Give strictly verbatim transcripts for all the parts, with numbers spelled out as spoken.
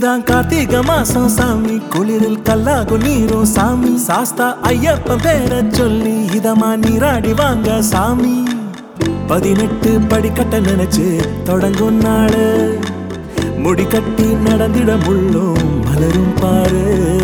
இதுதான் கார்த்திகை மாசம் சாமி, குளிரில் கல்லாகும் நீரும் சாமி. சாஸ்தா ஐயப்பன் பேர சொல்லி இதமா நீராடி வாங்க சாமி. பதினெட்டு படிக்கட்ட நினைச்சு தொடங்கும் நாளு, முடி கட்டி நடந்திட முள்ளும் மலரும் பாரு.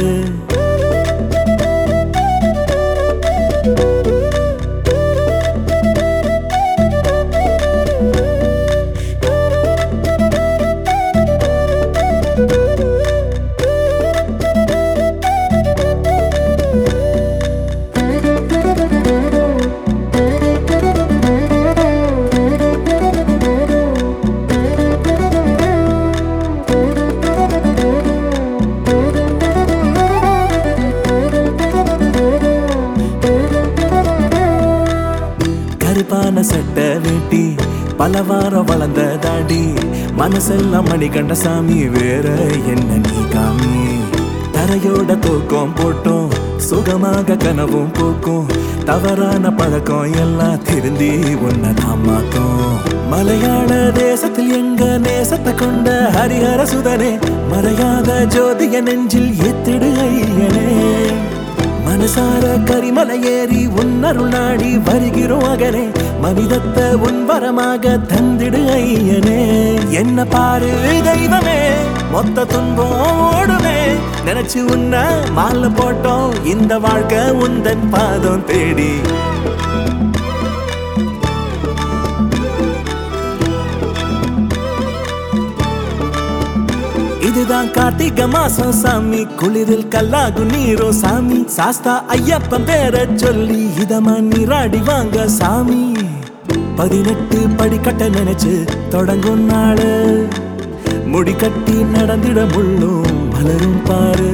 கருப்பான சட்டை வேட்டி பல வாரம் வளர்ந்த தாடி, மனசெல்லாம் மணிகண்ட சாமி வேற என்ன நீ காமி. தரையோட தூக்கம் போட்டோம் சுகமாக கனவும் போக்கும், தவறான பழக்கம் எல்லாம் திருந்தி ஒன்னதான் மாத்தோம். மலையாள தேசத்தில் எங்க நேசத்தை கொண்ட ஹரிஹர சுதனே, மறையாத ஜோதிய நெஞ்சில் ஏத்திடு ஐயனே. மனசார கரிமலை ஏறி உன்னருள் நாடி வருகிறோம் அகனே, மனிதத்தை உன் வரமாக தந்திடு ஐயனே. என்ன பாரு தெய்வமே, மொத்த துன்பம் ஓடுமே, நினைச்சு உன்ன மாலை போட்டோம் இந்த வாழ்க்கை உந்தன் பாதம் தேடி. இதுதான் கார்த்திகை மாசம் சாமி, குளிரில் கல்லாகும் நீரும் சாமி. சாஸ்தா ஐயப்பன் பேர சொல்லி இதமா நீராடி வாங்க சாமி. பதினெட்டு படிக்கட்ட நினைச்சு தொடங்கும் நாளு, முடி கட்டி நடந்திட முள்ளும் மலரும் பாரு.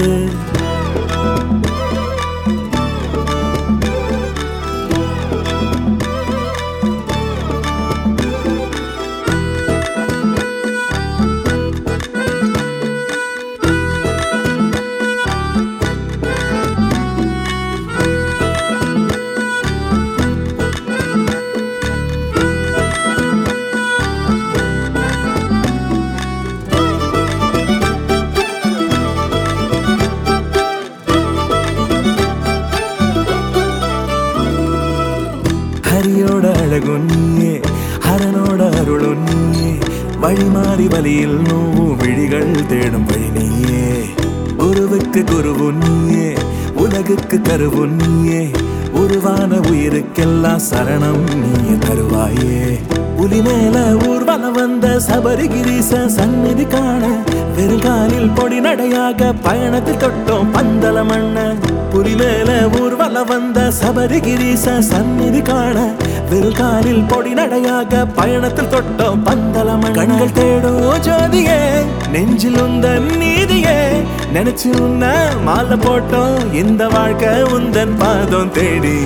ஹரியோட அழகும் நீயே, ஹரனோட அருளும் நீயே, வழி மாறி வழியில் நோவும் விழிகள் தேடும் வழி நீயே. குருவுக்கு குருவும் நீயே, உலகுக்கு கருவும் நீயே, உருவான உயிருக்கெல்லாம் சரணம் நீயே தருவாயே. புலி மேல ஊர்வலம் வந்த சபரிகிரீச சந்நிதி காண, வெறுங்காலில் பொடி நடையாக பயணத்தில் தொட்டோம் பந்தல மண்ண. புலி மேல ஊர்வலம் வந்த சபரிகிரீச சந்நிதி காண, வெறுங்காலில் பொடி நடையாக பயணத்தில் தொட்டோம் பந்தல மண்ண. கண்கள் தேடும் ஜோதியே, நெஞ்சில் உந்தன் நீதியே, நினைச்சு உன்ன மாலை போட்டோம் இந்த வாழ்க்கை உந்தன் பாதம் தேடி.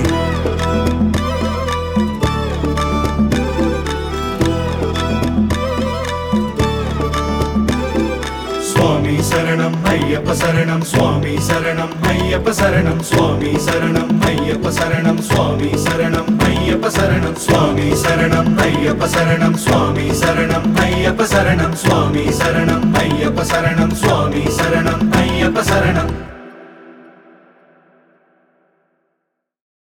சுவாமி சரணம் ஐயப்ப சரணம், சுவாமி சரணம் ஐயப்ப சரணம், சுவாமி சரணம் ஐயப்ப சரணம், சுவாமி சரணம் ஐயப்ப சரணம், சுவாமி சரணம் ஐயப்ப சரணம், சுவாமி சரணம் ஐயப்ப சரணம், சுவாமி சரணம் ஐயப்ப சரணம், சுவாமி சரணம் ஐயப்ப சரணம்.